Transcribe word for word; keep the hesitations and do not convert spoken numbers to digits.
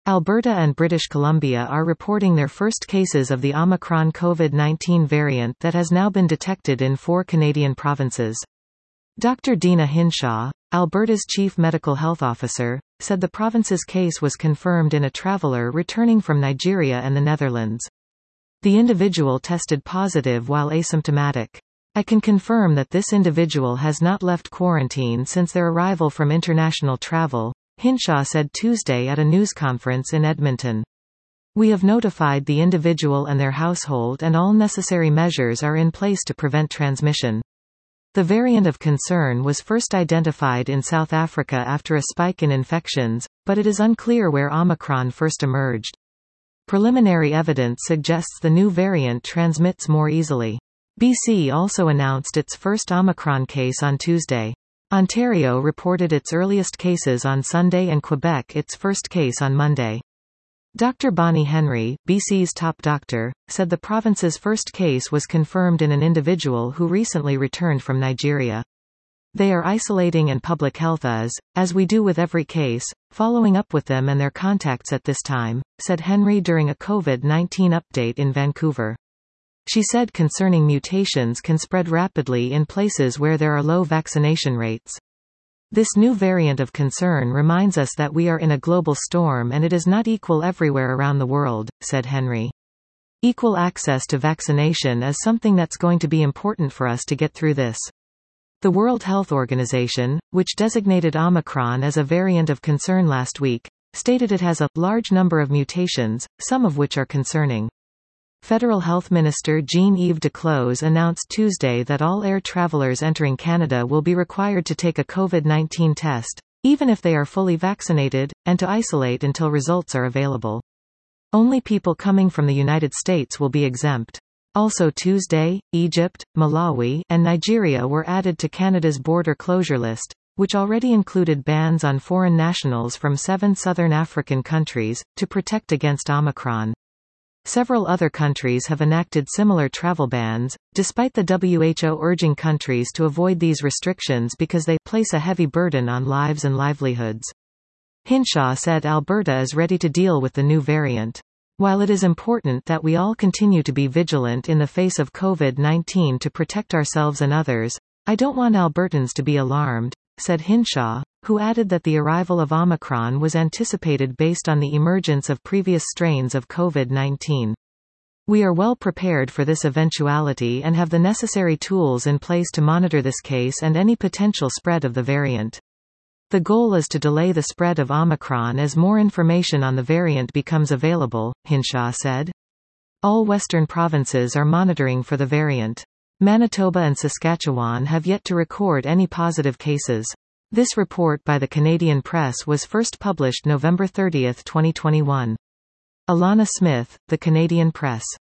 Alberta and British Columbia are reporting their first cases of the Omicron COVID nineteen variant that has now been detected in four Canadian provinces. Doctor Deena Hinshaw, Alberta's chief medical health officer, said the province's case was confirmed in a traveller returning from Nigeria and the Netherlands. The individual tested positive while asymptomatic. I can confirm that this individual has not left quarantine since their arrival from international travel, Hinshaw said Tuesday at a news conference in Edmonton. We have notified the individual and their household, and all necessary measures are in place to prevent transmission. The variant of concern was first identified in South Africa after a spike in infections, but it is unclear where Omicron first emerged. Preliminary evidence suggests the new variant transmits more easily. B C also announced its first Omicron case on Tuesday. Ontario reported its earliest cases on Sunday and Quebec its first case on Monday. Doctor Bonnie Henry, B C's top doctor, said the province's first case was confirmed in an individual who recently returned from Nigeria. They are isolating and public health is, as we do with every case, following up with them and their contacts at this time, said Henry during a COVID nineteen update in Vancouver. She said concerning mutations can spread rapidly in places where there are low vaccination rates. This new variant of concern reminds us that we are in a global storm and it is not equal everywhere around the world, said Henry. Equal access to vaccination is something that's going to be important for us to get through this. The World Health Organization, which designated Omicron as a variant of concern last week, stated it has a large number of mutations, some of which are concerning. Federal Health Minister Jean-Yves Duclos announced Tuesday that all air travelers entering Canada will be required to take a COVID nineteen test, even if they are fully vaccinated, and to isolate until results are available. Only people coming from the United States will be exempt. Also Tuesday, Egypt, Malawi, and Nigeria were added to Canada's border closure list, which already included bans on foreign nationals from seven southern African countries, to protect against Omicron. Several other countries have enacted similar travel bans, despite the W H O urging countries to avoid these restrictions because they place a heavy burden on lives and livelihoods. Hinshaw said Alberta is ready to deal with the new variant. While it is important that we all continue to be vigilant in the face of COVID nineteen to protect ourselves and others, I don't want Albertans to be alarmed, said Hinshaw, who added that the arrival of Omicron was anticipated based on the emergence of previous strains of COVID nineteen. We are well prepared for this eventuality and have the necessary tools in place to monitor this case and any potential spread of the variant. The goal is to delay the spread of Omicron as more information on the variant becomes available, Hinshaw said. All Western provinces are monitoring for the variant. Manitoba and Saskatchewan have yet to record any positive cases. This report by the Canadian Press was first published November thirtieth, twenty twenty-one. Alana Smith, The Canadian Press.